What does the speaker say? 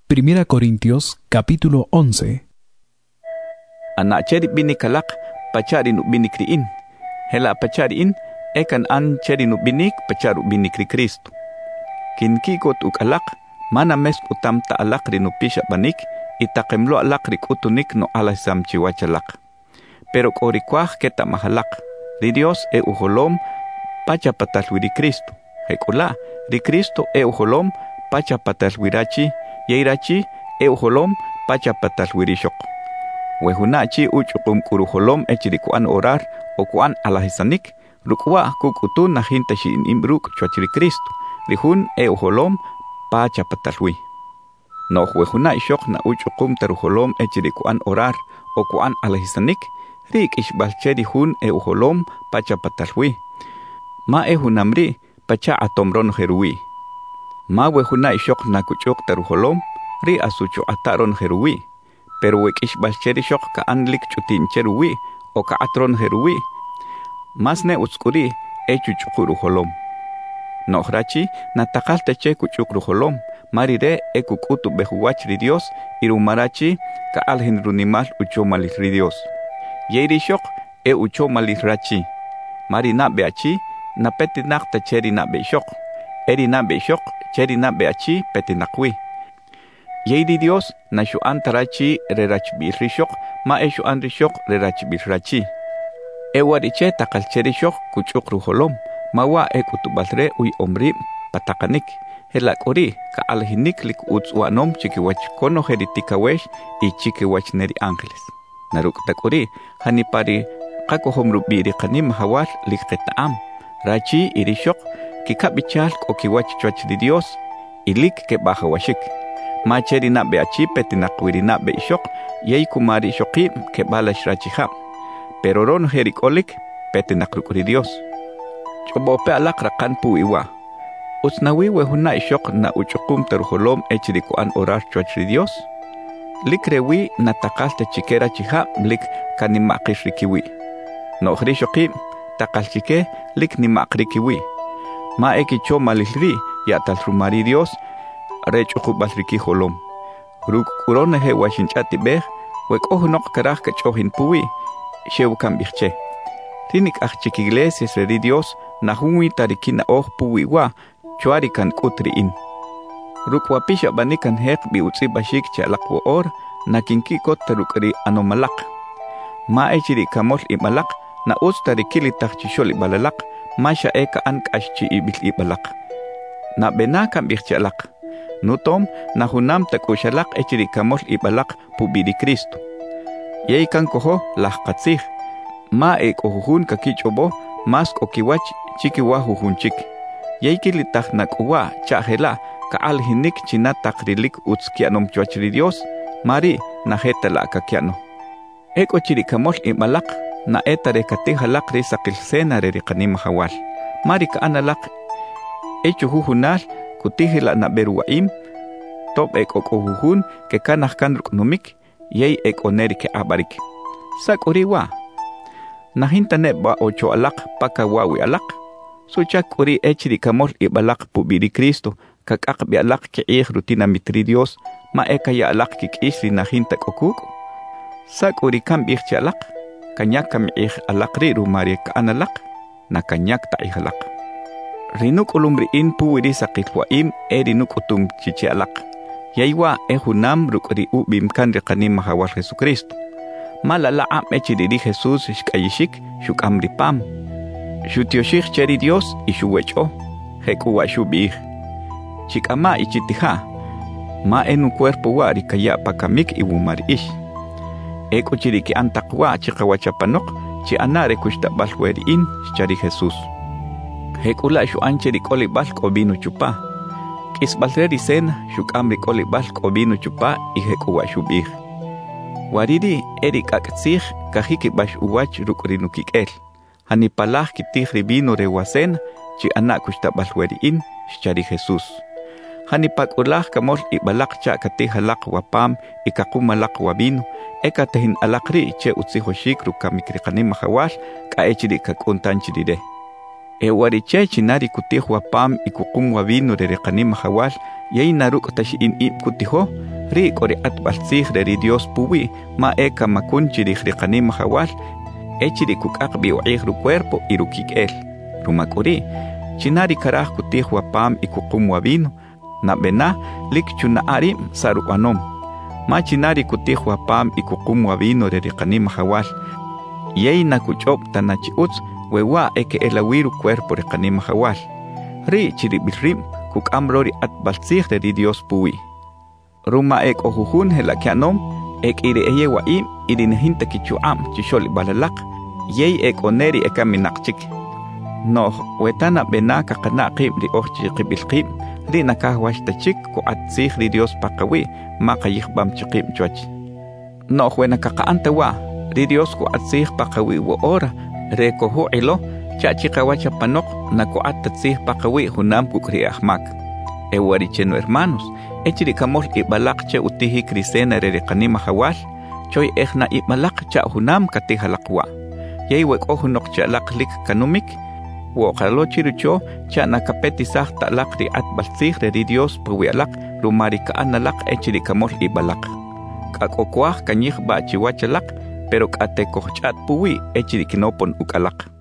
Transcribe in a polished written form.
Primera Corintios, capítulo 11. Anak ceri bini kalak, pacari nuk bini kriin. Hela pacariin, ekan an ceri nuk binik, pacaru bini kri Kristu. Kin kikot uk alak, mana mes utam ta alak ri nuk pisha banik, itakemlo alak ri kutunik no alasam ciwacalak. Pero kori kuah keta mahalak, ri Dios uholom, paca patal wiri Kristu. Hekula, ri Kristu uholom, paca patal wirachi, yairachi uholom, paca patal wirishok. Wehunachi uchukum kuruholom echirikuan orar o kuan alahisanik, rukwa kukutun na hinta shi imbruk chuachiri Kristu, rihun uholom, paca patalwi. No wehuna ishok na uchukum taruholom echirikuan orar o kuan alahisanik, rik ishbalcheri hun uholom, paca patalwi. Ma hunamri, paca atomron herui. Ma wehuna ishok na kuchok taruholom, ri asucho ataron herui. Pero wek ishbalcheri shok ka anlik chutin cherui, o ka atron herui. Masne utskuri, chuchukuru holom. Nohrachi, natakalta che kuchukru holom, marire kukutu behuwach ri Dios, irumarachi, ka alhin runimal uchomalis ri Dios. Yeiri shok, uchomalis rachi. Marina beachi, na petinak ta cheri na be shok. Eri na be shok, cheri na beachi, petinakwi. Yeiri Dios, na shuan tarachi rerachbir rishok, ma shuan rishok rerachbir rachi. Wariche takalcheri shok kuchukru holom, mawa kutubalre uy omri patakanik. Helakori, ka alhinik lik utsuanom chikiwach kono heritikawesh y chikiwach neri ángeles. Naruk takori, hanipari kakohomru biri kanim hawal lik ketaam. Rachi irishok, kikabichal kokiwach chuach di Dios, ilik ke bahawashik. Macheri na beachi petinakwiri na beishok, yei kumari shoki ke balash rachiham. Pero ron herikolik petinakrukuri Dios. Chobope alak rakan puiwa. Usnawi wehuna ishok na uchukum taruholom echirikuan orar chuachri Dios. Lik rewi na takalte chikera chiha lik kanimakishrikiwi. No hrishoki takalchike lik nimakrikiwi. Ma ekicho malishri yatal rumari Dios rechukubalriki holom. Ruk kurone he washinchati beh wek ohunok karah kachohin puwi shewkan biche. Tinik achik iglesias re Dios na hunwi tarikina puwi wa chuarikan kutriin. Ruk wapisha banikan hek bi utsi bashik chalak wo or na kinkikot tarukri anomalak. Ma echiri kamol imalak na ustarikili takchishol ibalalak masha eka ank ashchi ibil ibalak. Na benakan bichalak. Nutom na hunam takushalak echiri kamol ibalak pubiri Kristu. Yei kan koho lahkatsih. Ma ohuhun kakichobo mas okiwach chikiwa huhunchik. Yei kilitah nakuwa chahela ka alhinik chinatakrilik utskianom chuachri Dios, mari na hetala kakiano. Eko chirikamol imalak na etare katihalak risakil sena rerikanim hawal. Mari ka analak echu huhunal kutihila na beruaim, top ohuhun ke kanah kanruk numik, yei oneri ke abarik. Sak uriwa. Nahinta ba ocho alak paka wawi alak. Suchak uri echri kamol ibalak pubiri Kristo kakakbi alak ke rutina mitri Dios ma ya alak kik isri nahinta kokuk. Sak uri kambih alak kanyak kam alak ri rumari ka analak na kanyak ta alak. Rinuk ulumriin puwiri sakitwaim rinuk utum chichi alak. Yaiwa hunam rukri ubim kan rekanim mahawal Jesucristo. Malala echiri Jesus shkayishik shuk amripam. Shutioshik cheri Dios ishuwecho hekuwa shubih. Chikama ichitiha. Ma en un cuerpo wari kaya pakamik iwumari ish. Eko chiriki antakwa chikawachapanok chi anare kushtabalweriin chari Jesus. Hekula shu ancheri koli balk obinu chupa. Kisbalreri sen shuk amri koli balk obinu chupa y hekuwa shubih. Wariri erik akatsih kahiki bash uwach rukrinukik el. Hanipalah kitih ribino rewasen chi anak kushtabalweriin chari Jesus. Hanipakulah kamol ibalak cha katih halak wapam ikakumalak wabino ekatehin alakri che utzihoshik rukamikriqanim mahawal ka echiri kakuntanchiride. Wariche chinari kutih wapam ikukum wabino rereqanim mahawal yay naruk tashin ip kutiho ri kori atbalsig ri Dios puwi ma eka makunchi ri kanim hawal echiri kukak bi ru cuerpo irukik rumakuri chinari karaj kutih wapam ikukum wabino na bena lik chuna arim saru anom ma chinari kutih wapam ikukum wabino ri kanim hawal yei na kuchop tanachi uts wewa eke elawiru cuerpo ri kanim hawal ri chiri bilrim kukamro ri atbalsig ri Dios puwi ruma ek ohujun helakianom ek ire eye waim irin hinta kichuam chishol balalak yei ek oneri ekaminakchik no wetana benaka kanaqib ri ohchi qibilqib ri nakahwashtachik ku atsig ri Dios paqawi maqayihbam chiqib chwach no wena kaqaantawa ri Dios ku atsig paqawi wo ora re kohu ilo chachi qawacha panok na ku atsig paqawi hunam ku kri ahmak ewaricheno hermanos echiri kamol ibalak che utihi krisena re kanima hawal choy ehna ibalak cha hunam katihalakwa yei wek ohunok cha laklik kanumik wo qalo chirucho cha nakapeti sah talak ri atbalsig re Dios puwialak rumarika analak echiri kamol ibalak kakokwah kanyih ba chiwachalak pero kate kohchat puwi echiri kinopon ukalak